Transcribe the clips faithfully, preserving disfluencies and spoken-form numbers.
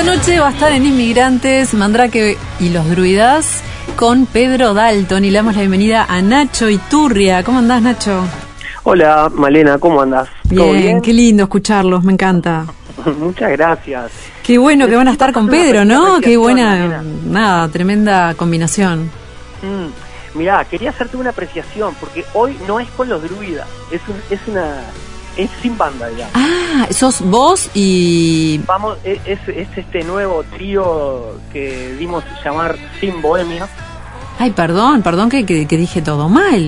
Esta noche va a estar en Inmigrantes, Mandrake y los Druidas con Pedro Dalton, y le damos la bienvenida a Nacho Iturria. ¿Cómo andás, Nacho? Hola, Malena, ¿cómo andás? Bien, bien, qué lindo escucharlos, me encanta. Muchas gracias. Qué bueno que van a estar con Pedro, ¿no? Qué buena, nada, tremenda combinación. Mm, mirá, quería hacerte una apreciación, porque hoy no es con los Druidas, es, un, es una... es sin banda, digamos. Ah, sos vos y... Vamos, es, es, es este nuevo trío que dimos llamar Sin Bohemia. Ay, perdón, perdón que, que, que dije todo mal.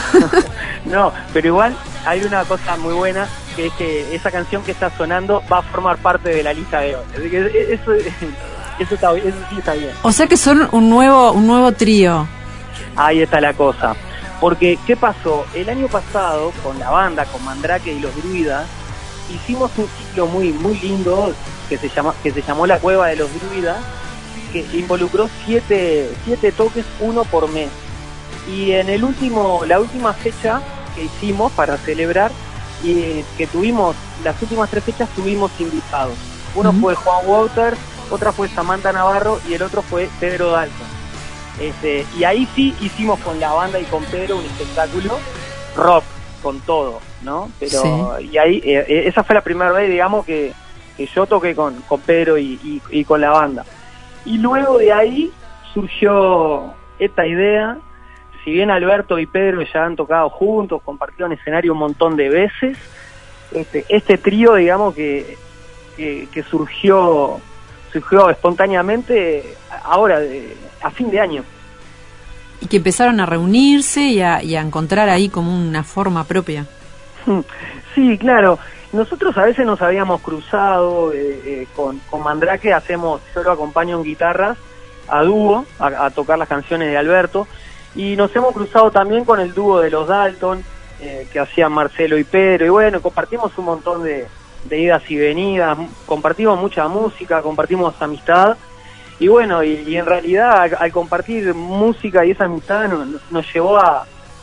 No, pero igual hay una cosa muy buena, que es que esa canción que está sonando va a formar parte de la lista de hoy. Así que eso, eso, está, eso sí está bien. O sea que son un nuevo, un nuevo trío. Ahí está la cosa. Porque, ¿qué pasó? El año pasado, con la banda, con Mandrake y los Druidas, hicimos un ciclo muy muy lindo que se llama que se llamó La Cueva de los Druidas, que involucró siete, siete toques, uno por mes. Y en el último, la última fecha que hicimos para celebrar, y que tuvimos, las últimas tres fechas tuvimos invitados. Uno uh-huh. fue Juan Wouters, otra fue Samantha Navarro y el otro fue Pedro Dalton. Este, y ahí sí hicimos con la banda y con Pedro un espectáculo rock, con todo, ¿no? Pero sí. Y ahí, eh, esa fue la primera vez, digamos, que, que yo toqué con, con Pedro y, y, y con la banda. Y luego de ahí surgió esta idea. Si bien Alberto y Pedro ya han tocado juntos, compartieron escenario un montón de veces, este, este trío, digamos, que, que, que surgió, surgió espontáneamente ahora, de, a fin de año. Y que empezaron a reunirse y a, y a encontrar ahí como una forma propia. Sí, claro. Nosotros a veces nos habíamos cruzado eh, eh, con, con Mandrake, hacemos, yo lo acompaño en guitarras, a dúo, a, a tocar las canciones de Alberto, y nos hemos cruzado también con el dúo de los Dalton, eh, que hacían Marcelo y Pedro, y bueno, compartimos un montón de, de idas y venidas, compartimos mucha música, compartimos amistad, y bueno, y, y en realidad al, al compartir música y esa amistad nos, nos llevó a,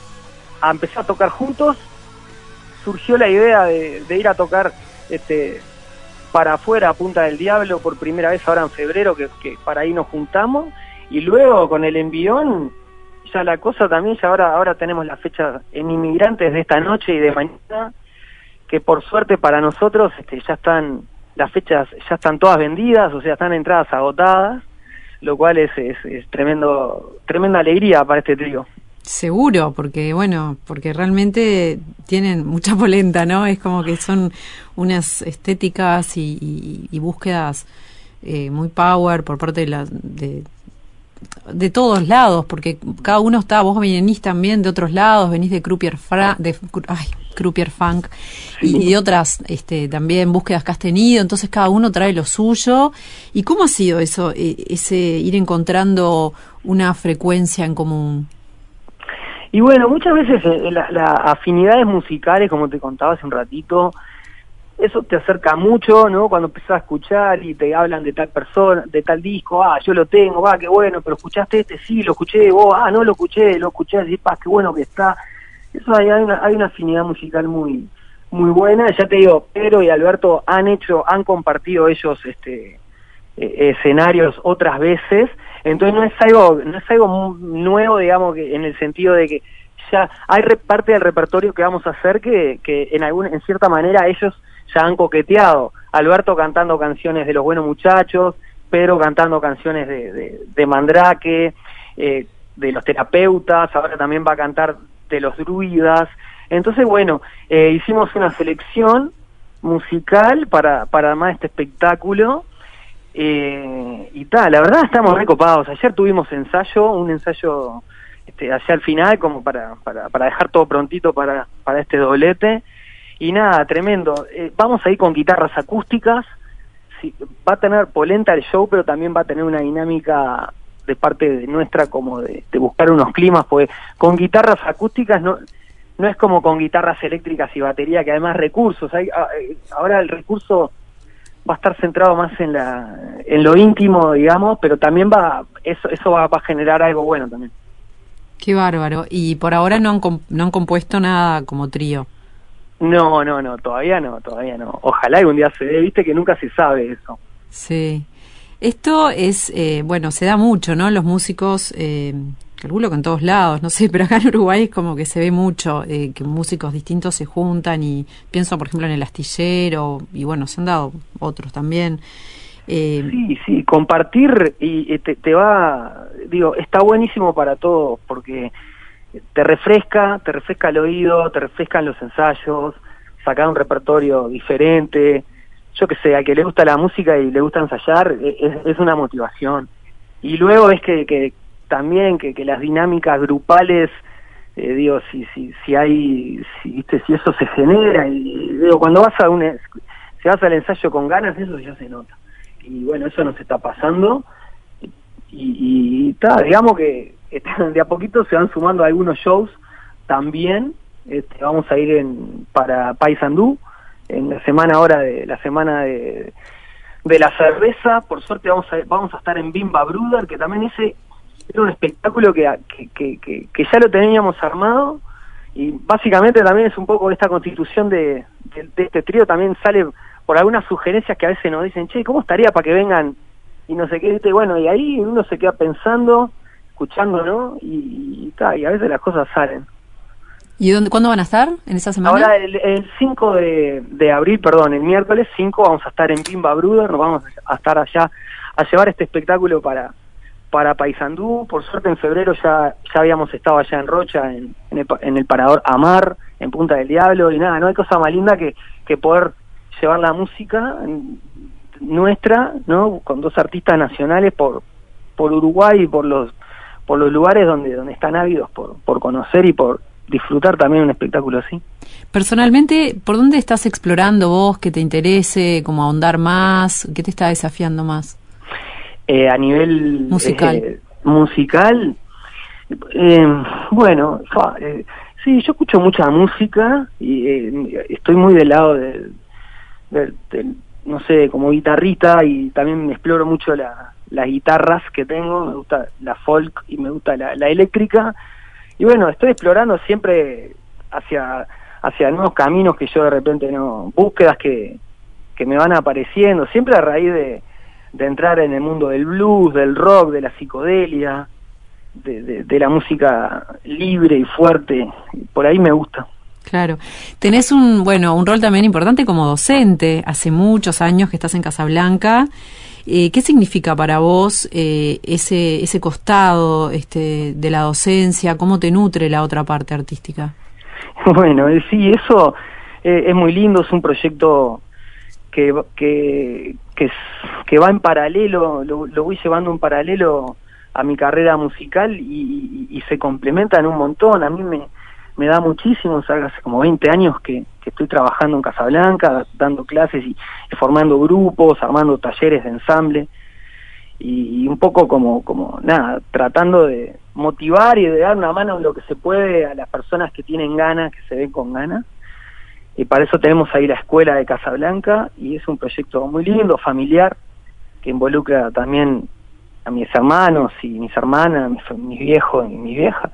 a empezar a tocar juntos. Surgió la idea de, de ir a tocar este para afuera a Punta del Diablo por primera vez ahora en febrero, que, que para ahí nos juntamos, y luego con el envión ya la cosa también, ya ahora ahora tenemos la fecha en Inmigrantes de esta noche y de mañana, que por suerte para nosotros este ya están las fechas, ya están todas vendidas, o sea, están entradas agotadas, lo cual es, es, es tremendo tremenda alegría para este trío. Seguro, porque bueno, porque realmente tienen mucha polenta, ¿no? Es como que son unas estéticas y, y, y búsquedas eh, muy power por parte de, la, de de todos lados, porque cada uno está, vos venís también de otros lados, venís de Croupier, Fra, de, ay, Croupier Funk y, y de otras este, también búsquedas que has tenido, entonces cada uno trae lo suyo. ¿Y cómo ha sido eso, ese ir encontrando una frecuencia en común? Y bueno, muchas veces eh, las la afinidades musicales, como te contaba hace un ratito, eso te acerca mucho, ¿no? Cuando empezás a escuchar y te hablan de tal persona, de tal disco, ah, yo lo tengo, va, qué bueno, pero escuchaste este, sí, lo escuché, vos, ah, no lo escuché, lo escuché, así, pa, qué bueno que está. Eso hay, hay, una, hay una afinidad musical muy muy buena. Ya te digo, Pedro y Alberto han hecho, han compartido ellos este eh, escenarios otras veces, entonces no es algo, no es algo nuevo, digamos, que en el sentido de que ya hay parte del repertorio que vamos a hacer que, que en alguna, en cierta manera ellos ya han coqueteado. Alberto cantando canciones de Los Buenos Muchachos, Pedro cantando canciones de, de, de Mandrake, eh, de Los Terapeutas, ahora también va a cantar de Los Druidas. Entonces, bueno, eh, hicimos una selección musical para, para armar este espectáculo, eh, y tal, la verdad estamos recopados. Ayer tuvimos ensayo, un ensayo este, hacia el final, como para, para, para dejar todo prontito para, para este doblete. Y nada, tremendo. Eh, vamos a ir con guitarras acústicas. Sí, va a tener polenta el show, pero también va a tener una dinámica de parte de nuestra como de, de buscar unos climas, pues con guitarras acústicas no no es como con guitarras eléctricas y batería, que además recursos. Hay, ahora el recurso va a estar centrado más en la en lo íntimo, digamos, pero también va eso eso va, va a generar algo bueno también. Qué bárbaro. Y por ahora no han comp- no han compuesto nada como trío. No, no, no, todavía no, todavía no. Ojalá algún día se dé, viste que nunca se sabe eso. Sí. Esto es, eh, bueno, se da mucho, ¿no? Los músicos, eh, calculo que en todos lados, no sé, pero acá en Uruguay es como que se ve mucho, eh, que músicos distintos se juntan y pienso, por ejemplo, en El Astillero y bueno, se han dado otros también. Eh, sí, sí, compartir y, y te, te va, digo, está buenísimo para todos porque te refresca, te refresca el oído, te refrescan los ensayos, sacar un repertorio diferente. Yo qué sé, a que le gusta la música y le gusta ensayar, es, es una motivación. Y luego es que, que también que, que las dinámicas grupales, eh, digo, si si si hay, si, ¿viste? Si eso se genera, y digo, cuando vas a un, si vas al ensayo con ganas, eso ya se nota. Y bueno, eso nos está pasando, y, y, y ta, digamos que de a poquito se van sumando algunos shows también. Este, vamos a ir en para Paysandú, en la semana ahora de la semana de, de la cerveza. Por suerte vamos a vamos a estar en Bimba Bruder, que también ese era un espectáculo que, que, que, que, que ya lo teníamos armado, y básicamente también es un poco esta constitución de, de, de este trío, también sale por algunas sugerencias que a veces nos dicen, che, ¿cómo estaría para que vengan? Y no sé qué, ¿viste? Bueno, y ahí uno se queda pensando, escuchando, ¿no? Y, y, y a veces las cosas salen. ¿Y dónde, cuándo van a estar en esa semana? Ahora el, el cinco de, de abril, perdón, el miércoles cinco vamos a estar en Bimba Bruder, nos vamos a estar allá a llevar este espectáculo para para Paysandú. Por suerte en febrero ya ya habíamos estado allá en Rocha, en, en, el, en el Parador Amar, en Punta del Diablo, y nada, no hay cosa más linda que, que poder llevar la música nuestra, ¿no? Con dos artistas nacionales por por Uruguay y por los por los lugares donde donde están ávidos por por conocer y por disfrutar también un espectáculo así. Personalmente, ¿por dónde estás explorando vos que te interese, como ahondar más? ¿Qué te está desafiando más? Eh, a nivel musical, eh, musical eh, bueno, fa, eh, sí, yo escucho mucha música y eh, estoy muy del lado del, del, del, no sé, como guitarrista, y también exploro mucho la, las guitarras que tengo. Me gusta la folk y me gusta la, la eléctrica, y bueno, estoy explorando siempre hacia hacia nuevos caminos que yo de repente no, búsquedas que, que me van apareciendo, siempre a raíz de de entrar en el mundo del blues, del rock, de la psicodelia, de, de, de la música libre y fuerte. Por ahí me gusta. Claro. Tenés un, bueno, un rol también importante como docente. Hace muchos años que estás en Casablanca. Eh, ¿Qué significa para vos eh, ese ese costado este, de la docencia? ¿Cómo te nutre la otra parte artística? Bueno, eh, sí, eso eh, es muy lindo. Es un proyecto que que que, que va en paralelo, lo, lo voy llevando en paralelo a mi carrera musical, y, y, y se complementan un montón. A mí me, me da muchísimo, o sea, hace como veinte años que, que estoy trabajando en Casablanca, dando clases y, y formando grupos, armando talleres de ensamble, y, y un poco como, como nada, tratando de motivar y de dar una mano en lo que se puede a las personas que tienen ganas, que se ven con ganas. Y para eso tenemos ahí la escuela de Casablanca, y es un proyecto muy lindo, familiar, que involucra también a mis hermanos y mis hermanas, mis, mis viejos y mi vieja,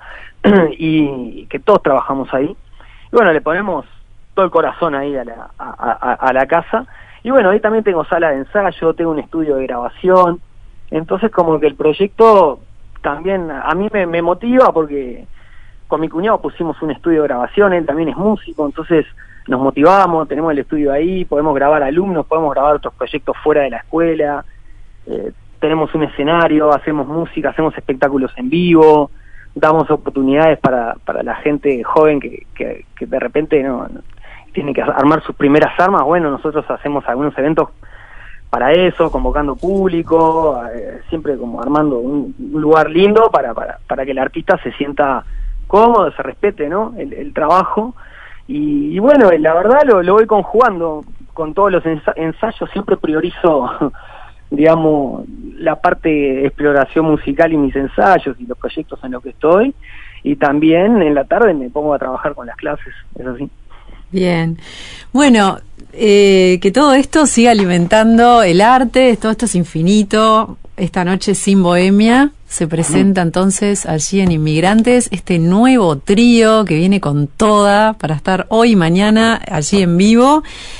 y que todos trabajamos ahí. Y bueno, le ponemos todo el corazón ahí a la, a, a, a la casa. Y bueno, ahí también tengo sala de ensayo, tengo un estudio de grabación. Entonces como que el proyecto también a mí me, me motiva, porque con mi cuñado pusimos un estudio de grabación, él también es músico, entonces nos motivamos, tenemos el estudio ahí, podemos grabar alumnos, podemos grabar otros proyectos fuera de la escuela, eh, tenemos un escenario, hacemos música, hacemos espectáculos en vivo, damos oportunidades para, para la gente joven que, que, que de repente no, no tiene que armar sus primeras armas. Bueno, nosotros hacemos algunos eventos para eso, convocando público, eh, siempre como armando un, un lugar lindo para, para, para que el artista se sienta cómodo, se respete, ¿no? el, el trabajo. Y, y bueno, la verdad lo, lo voy conjugando con todos los ensa- ensayos, siempre priorizo, digamos, la parte de exploración musical y mis ensayos y los proyectos en los que estoy, y también en la tarde me pongo a trabajar con las clases, es así. Bien, bueno, eh, que todo esto siga alimentando el arte, todo esto es infinito. Esta noche Sin Bohemia se presenta entonces allí en Inmigrantes, este nuevo trío que viene con toda para estar hoy y mañana allí en vivo.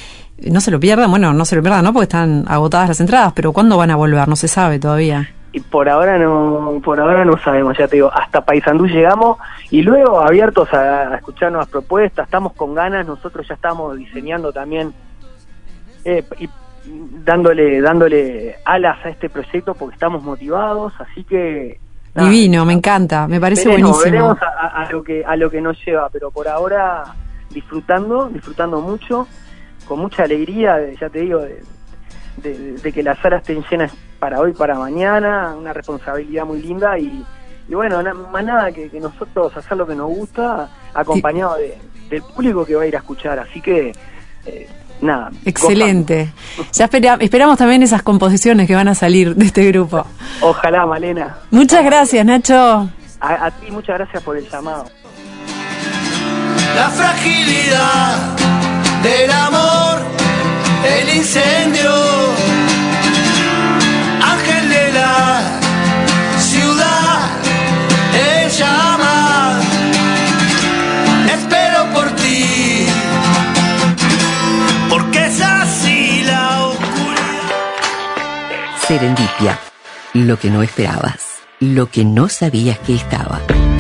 no se lo pierdan, bueno, no se lo pierdan, ¿no? Porque están agotadas las entradas, pero ¿cuándo van a volver? No se sabe todavía. Y por ahora no, por ahora no sabemos, ya te digo, hasta Paysandú llegamos y luego abiertos a, a escuchar nuevas propuestas, estamos con ganas, nosotros ya estamos diseñando también eh, y dándole, dándole alas a este proyecto porque estamos motivados, así que nada, divino, me encanta, me parece veremos, buenísimo. Veremos a, a lo que, a lo que nos lleva, pero por ahora disfrutando, disfrutando mucho, con mucha alegría, ya te digo, de, de, de que las salas estén llenas para hoy, para mañana, una responsabilidad muy linda y, y bueno, na, más nada que, que nosotros hacer lo que nos gusta, acompañado de, del público que va a ir a escuchar, así que eh, nada. Excelente. Gozando. Ya espera, esperamos también esas composiciones que van a salir de este grupo. Ojalá, Malena. Muchas gracias, Nacho. A, a ti, muchas gracias por el llamado. La fragilidad del amor, el incendio, ángel de la ciudad, en llamas, espero por ti, porque es así la oscuridad. Serendipia, lo que no esperabas, lo que no sabías que estaba.